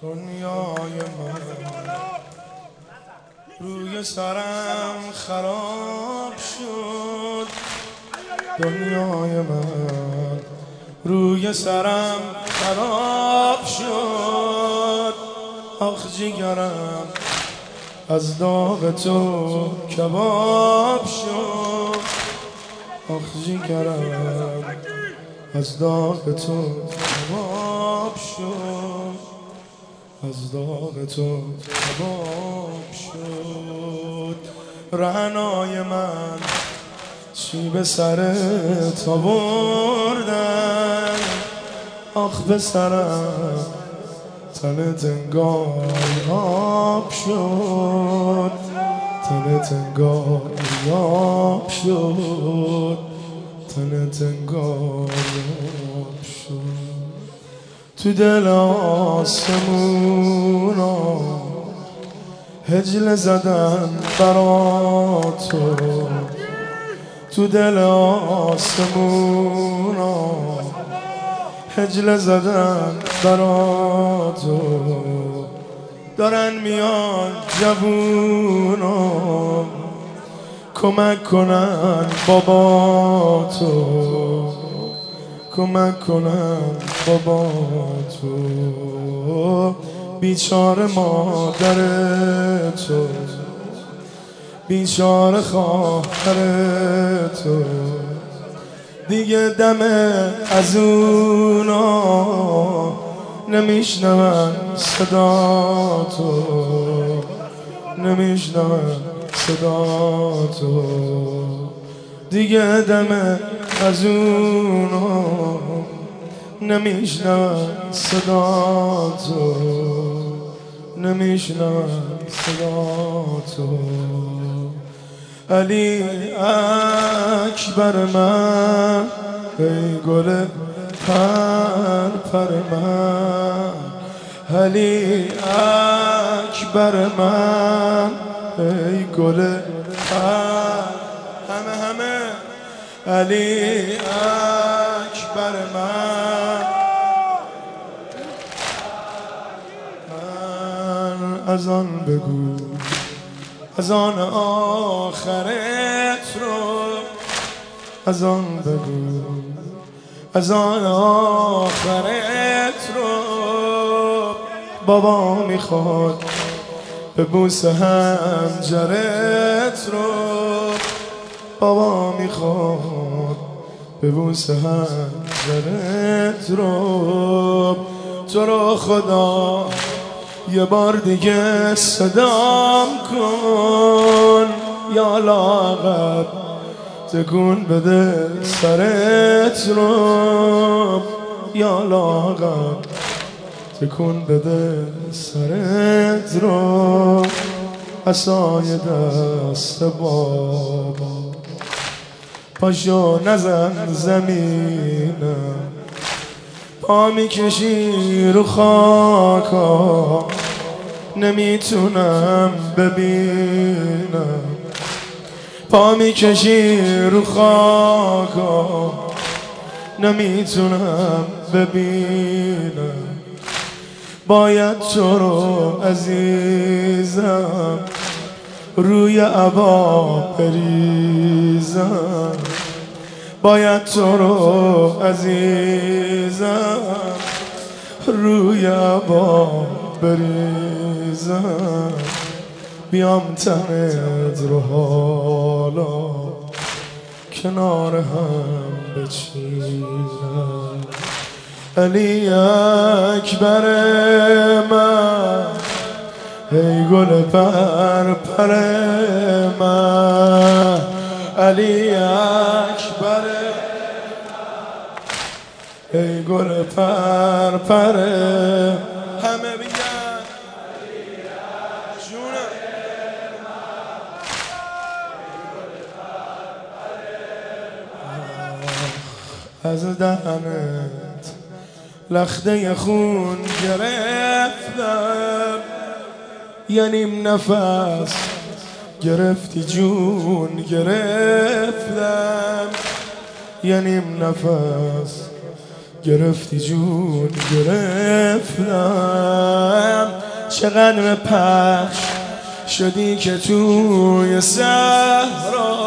دنیای من روی سرم خراب شد. دنیای من روی سرم خراب شد. آخ جگرم از داغ تو کباب شد. آخ جگرم از داغ تو کباب شد. از داغ تو کباب شد. رعنای من چی به سرت آوردن؟ آخ به سرم تنت انگار آب شد. تنت انگار آب شد. تنت انگار آب شد. تو دل آسمونا هجله زدن برا تو. تو دل آسمونا هجله زدن برا تو. دارن میان جوونا کمک کنن بابا تو. کمک کنن بابا تو. بیچاره مادر تو. بیچاره خواهر تو. دیگه دم از اونا نمیشنون صدا تو. نمیشنون صدا تو. دیگه دم از اونا نمیشنون صدا تو. نمیشنون صدا تو. علی اکبر من ای گل پر من. علی اکبر من ای گل همه علی اکبر من از آن بگو از آن آخرت رو. از آن بگو از آن آخرت رو. بابا میخواد به بوس حنجرت رو. بابا میخواد به بوس حنجرت رو. تو رو خدا یه بار دیگه صدام کن. یا لاغر تکون بده سرت رو. یا لاغر تکون بده سرت رو. عصای دست بابا پاشو نزن زمینم. پا میکشی رو خاکا نمیتونم ببینم. پا میکشی رو خاکا نمیتونم ببینم. باید تو رو عزیزم روی عبا بریزم. باید تو رو عزیزم روی عبا بریزم. بیام تنت رو حالا کنار هم بچینم. علی اکبر من ای گل پر من. علی اکبر ای گل پر همه بگن جونه. از دهنت لخته خون گرفتم. یه نیم نفس گرفتی جون گرفتم. یه نیم نفس گرفتی جون گرفتم. چقدر پخش شدی که توی صحرا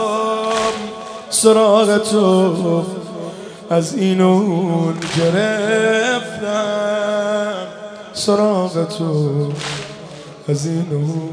سراغ تو از این و اون گرفتم، سراغ تو از این و اون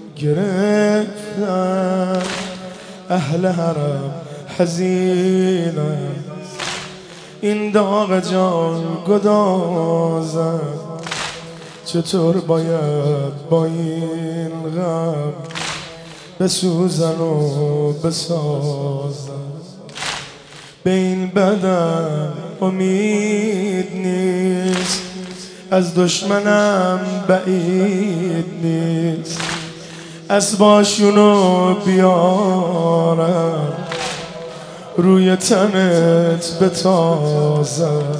گرفتم. اهل حرم حزین است این داغ جان گدازم، چطور باید با این غم بسوزن و بسازن. به این بدن امید نیست، از دشمنم بعید نیست، اسباشونو بیارم روی تنت بتازم،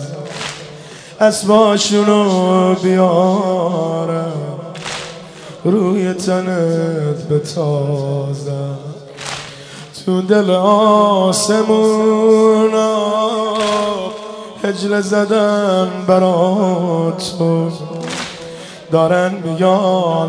اسباشونو بیارم روی تنت بتازم. تو دل آسمونا هجله زدن برا تو، دارن میگن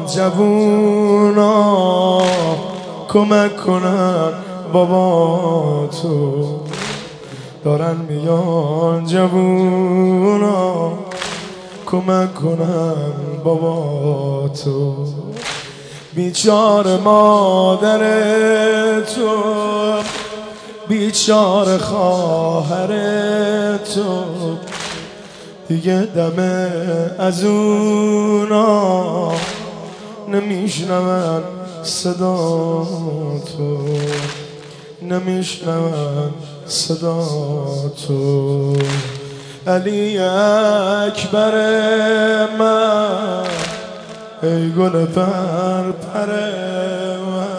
جوونا کمک کنن بابا تو، دارن میگن جوونا کمک کنن بابا تو. بیچاره مادر تو، بیچاره خواهر تو، دیگه دم از اونا نمیشنون صدا تو، نمیشنون صدا تو. علی اکبر من ای گل پر پر من،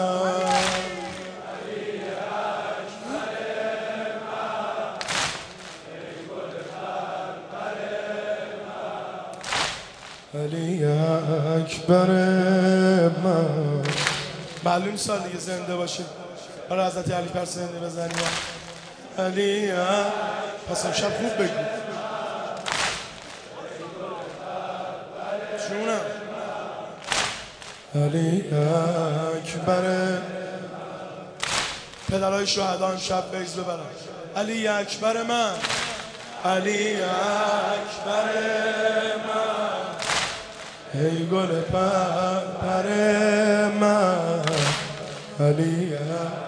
علی اکبر من. معلوم سال دیگه زنده باشیم برای حضرت علی پر زنده بزنیم. علی پس امشب خوب بگو جونم. علی اکبر. پدرهای شهدا امشب فیض ببرن. علی اکبر من، علی اکبر من ای گل پر پر من، علی